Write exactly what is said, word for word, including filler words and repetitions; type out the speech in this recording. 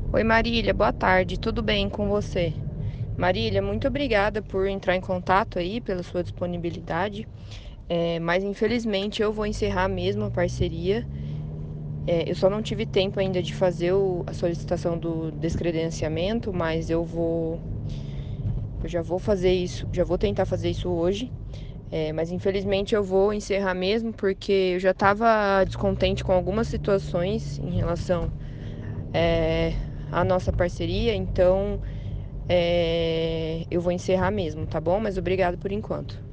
Oi, Marília, boa tarde, tudo bem com você? Marília, muito obrigada por entrar em contato aí, pela sua disponibilidade, é, mas infelizmente eu vou encerrar mesmo a parceria. É, eu só não tive tempo ainda de fazer o- a solicitação do descredenciamento, mas eu vou, eu já vou fazer isso, já vou tentar fazer isso hoje. É, mas infelizmente eu vou encerrar mesmo porque eu já estava descontente com algumas situações em relação, é, à nossa parceria, então. É, eu vou encerrar mesmo, tá bom? Mas obrigado por enquanto.